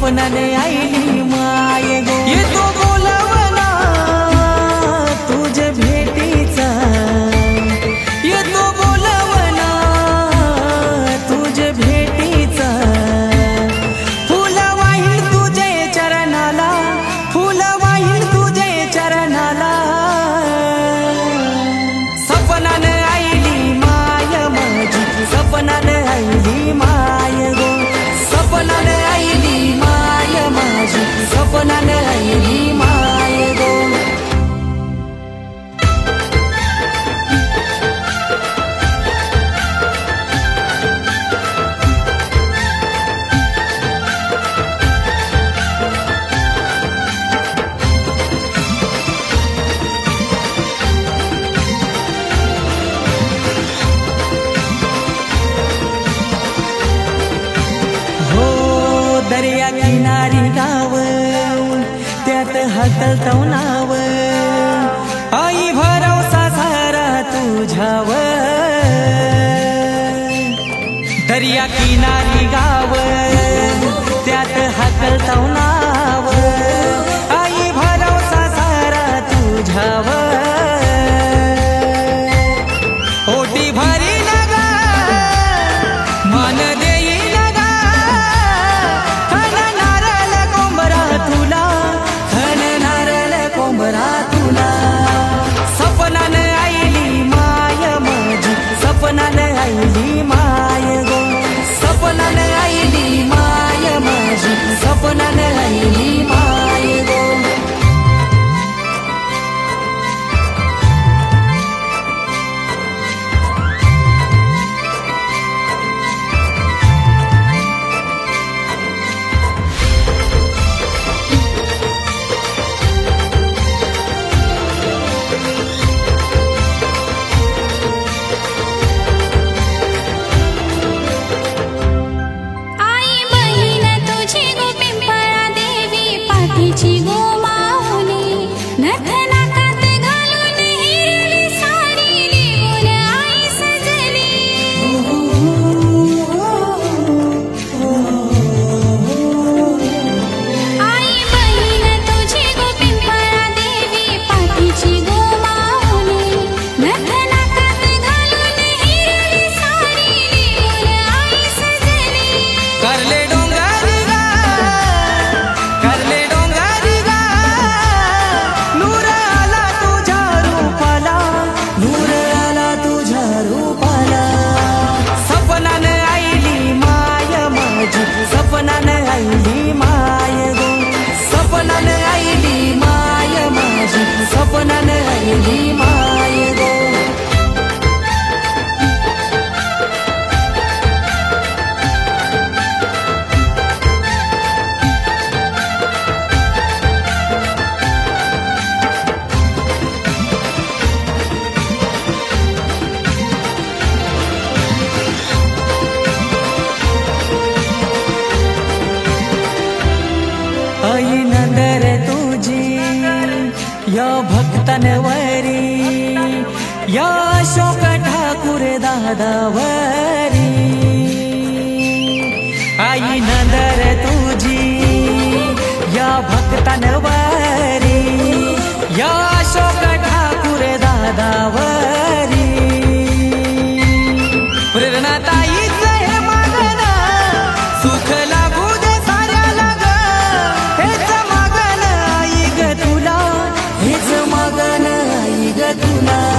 सपनाने आईली my go येतो बोलावना तुझे भेटीचा येतो बोलावना तुझे भेटीचा फुला वाहील तुझे चरणाला फुला वाहील तुझे चरणाला सपनाने आईली माय माझी सपनाने आईली माय गो सपनाने आईली माय माझी सपनाने आईली माय गो दर्या किनारी गाव त्यात हकलतो नाव आई भरवसा सारा तुझ्यावर दर्या किनारी गाव त्यात हकलतो नाव आई भरवसा सारा तुझ्यावर ओटी भरी लगा मन देई लगा तुला सपनाने आईली माय माझी सपनाने आईली माय गो सपनाने आईली माय माझी सपनाने आईली माय गो सपनाने आईली माय गो सपनाने आईली माय माझी सपनाने आईली माय गो आई नंदर तुझी या भक्तांवरी या अशोक ठाकूर दादावरी आई नंदर तुझी या भक्तांवरी या अशोक ठाकूर दादावरी प्रेरणा ताईच हे मागण सुख लागू दे साऱ्याला ग हेच मागण आई ग तुला हेच मागण आई ग तुला